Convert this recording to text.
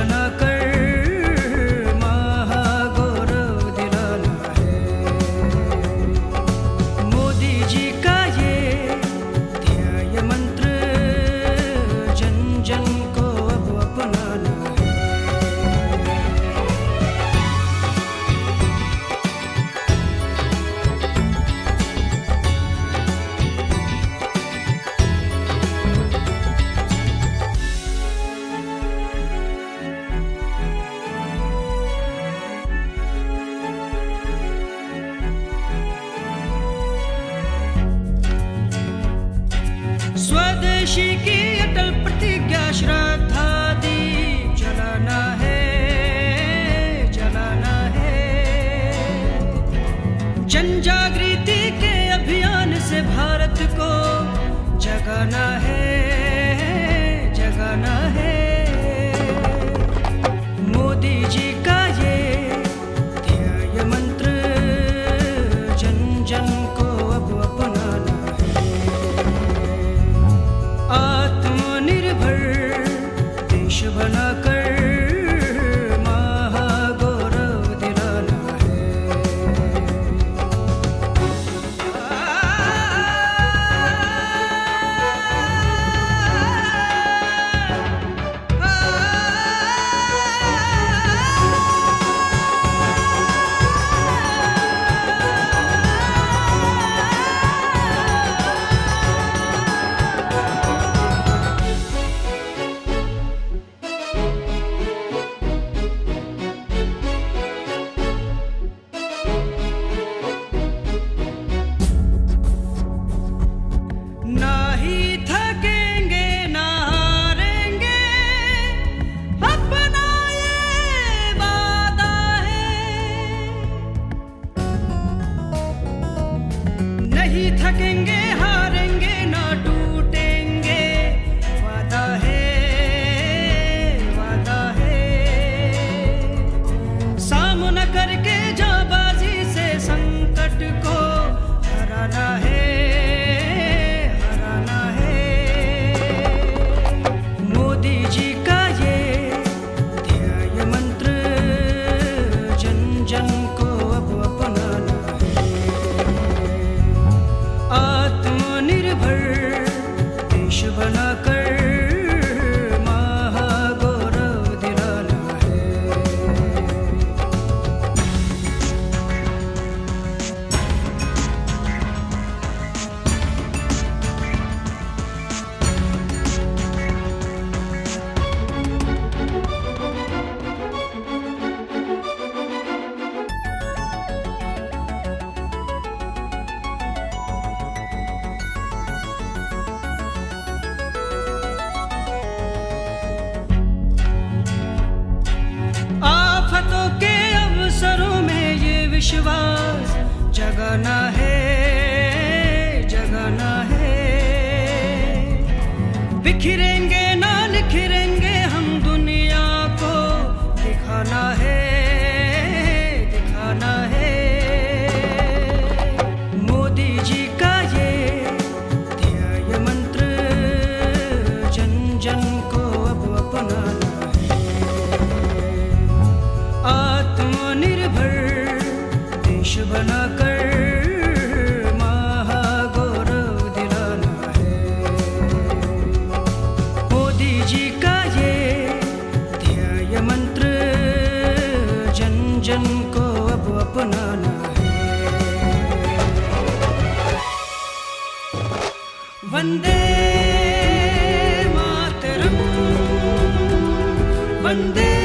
बनाकर महागौरव दिलाना है। मोदी जी का ये ध्येय मंत्र जन जन को अब अपनाना है। स्वदेशी की अटल प्रतिज्ञा श्रद्धा दीप जलाना है, जलाना है। जन जागृति के अभियान से भारत को जगाना है, जगाना है। मोदी जी का ये ध्येय मंत्र जन जन को अब अपनाना है। आत्मनिर्भर देश बनाकर महागौरव दिलाना है। ना ही थकेंगे ना हारेंगे, अपना ये वादा है। नहीं थकेंगे हारेंगे ना टूटेंगे, वादा है, वादा है। सामना करके जाबाजी से संकट को हराना है, मोदी जी का ये ध्येय मंत्र जन जन को अब अपनाना है। आत्मनिर्भर देश बनाकर महागौरव दिलाना है। आफतों के अवसरों में ये विश्वास जगाना है, जगाना है। बिखरेंगे ना निखरेंगे हम, दुनिया को दिखाना है, दिखाना है। मोदी जी का ये ध्येय मंत्र जन जन को अब अपनाना है। आत्मनिर्भर देश बनाकर महागौरव दिलाना है। मोदी जी का ये ध्येय मंत्र जन जन को अब अपनाना है। वंदे मातरम, वंदे